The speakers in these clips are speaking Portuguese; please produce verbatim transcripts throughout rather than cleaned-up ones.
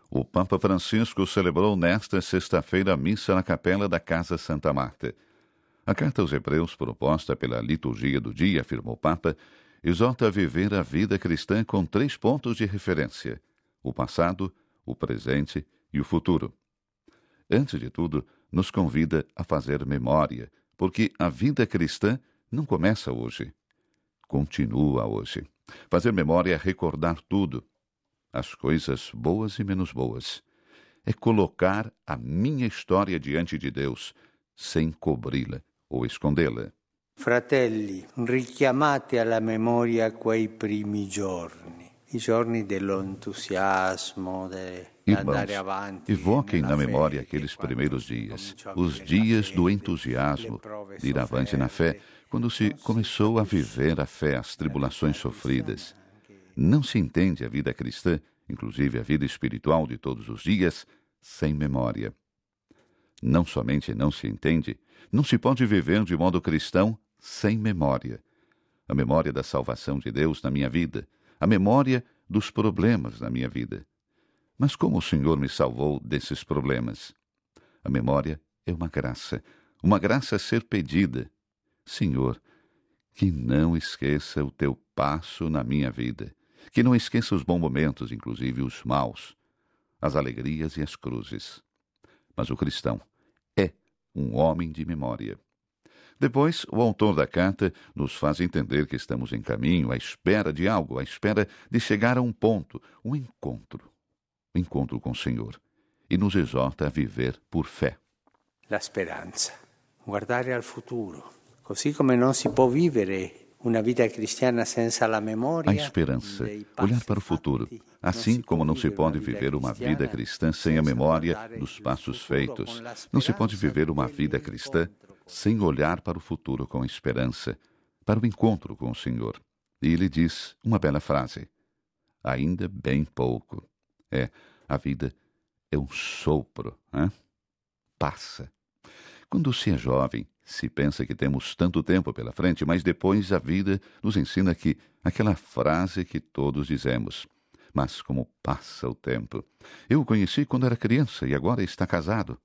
O Papa Francisco celebrou nesta sexta-feira a missa na capela da Casa Santa Marta. A carta aos Hebreus, proposta pela liturgia do dia, afirmou o Papa, exorta a viver a vida cristã com três pontos de referência: o passado, o presente e o futuro. Antes de tudo, nos convida a fazer memória, porque a vida cristã não começa hoje, continua hoje. Fazer memória é recordar tudo, as coisas boas e menos boas. É colocar a minha história diante de Deus, sem cobri-la ou escondê-la. Fratelli, richiamate alla memoria quei primi giorni, i giorni dell'entusiasmo, de andare avanti. Evoquem na memória aqueles primeiros dias, os dias do entusiasmo, de ir avante na fé, quando se começou a viver a fé, as tribulações sofridas. Não se entende a vida cristã, inclusive a vida espiritual de todos os dias, sem memória. Não somente não se entende, não se pode viver de modo cristão sem memória. A memória da salvação de Deus na minha vida, a memória dos problemas na minha vida. Mas como o Senhor me salvou desses problemas? A memória é uma graça, uma graça a ser pedida. Senhor, que não esqueça o teu passo na minha vida, que não esqueça os bons momentos, inclusive os maus, as alegrias e as cruzes. Mas o cristão é um homem de memória. Depois, o autor da carta nos faz entender que estamos em caminho, à espera de algo, à espera de chegar a um ponto, um encontro, um encontro com o Senhor, e nos exorta a viver por fé. La speranza, guardare al futuro, così come non si può vivere uma vida cristiana senza la memória. A esperança, olhar para o futuro, assim como não se pode viver uma vida cristã sem a memória dos passos feitos. Não se pode viver uma vida cristã sem olhar para o futuro com esperança, para o encontro com o Senhor. E ele diz uma bela frase: ainda bem pouco. É, a vida é um sopro, hein? Passa. Quando se é jovem, se pensa que temos tanto tempo pela frente, mas depois a vida nos ensina que aquela frase que todos dizemos: mas como passa o tempo. Eu o conheci quando era criança e agora está casado.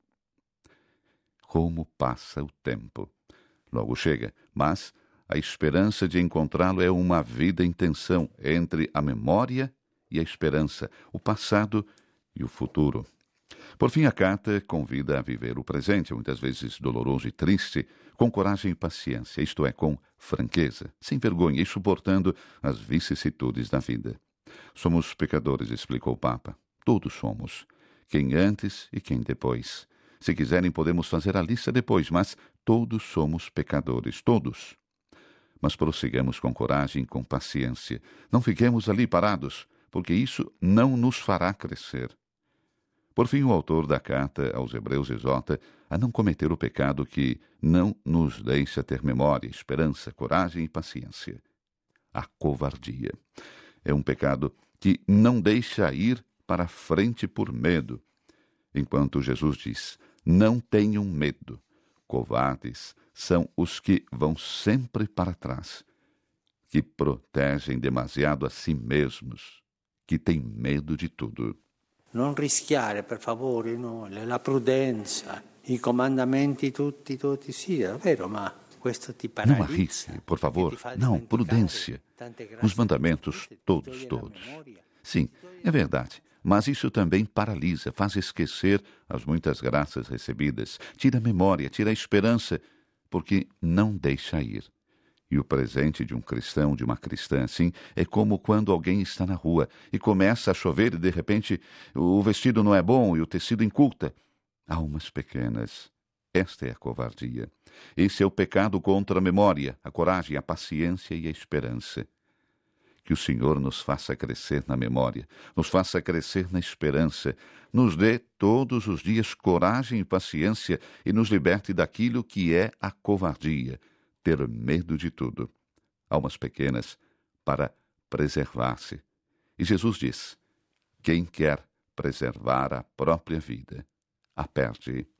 Como passa o tempo. Logo chega, mas a esperança de encontrá-lo é uma vida em tensão entre a memória e a esperança, o passado e o futuro. Por fim, a carta convida a viver o presente, muitas vezes doloroso e triste, com coragem e paciência, isto é, com franqueza, sem vergonha e suportando as vicissitudes da vida. Somos pecadores, explicou o Papa. Todos somos. Quem antes e quem depois. Se quiserem, podemos fazer a lista depois, mas todos somos pecadores, todos. Mas prossigamos com coragem e com paciência. Não fiquemos ali parados, porque isso não nos fará crescer. Por fim, o autor da carta aos Hebreus exorta a não cometer o pecado que não nos deixa ter memória, esperança, coragem e paciência. A covardia. É um pecado que não deixa ir para frente por medo. Enquanto Jesus diz: não tenham medo. Covardes são os que vão sempre para trás, que protegem demasiado a si mesmos, que têm medo de tudo. Non rischiare, per favore, no? La prudenza, i comandamenti tutti, tutti, sì, è vero, ma questo ti paralisa. Não arrisque, por favor. Não, prudência. Os mandamentos, todos, todos. Sim, é verdade, mas isso também paralisa, faz esquecer as muitas graças recebidas, tira a memória, tira a esperança, porque não deixa ir. E o presente de um cristão, de uma cristã assim, é como quando alguém está na rua e começa a chover e de repente o vestido não é bom e o tecido encurta. Almas pequenas, esta é a covardia. Esse é o pecado contra a memória, a coragem, a paciência e a esperança. Que o Senhor nos faça crescer na memória, nos faça crescer na esperança, nos dê todos os dias coragem e paciência e nos liberte daquilo que é a covardia, ter medo de tudo. Almas pequenas para preservar-se. E Jesus diz: quem quer preservar a própria vida, a perde.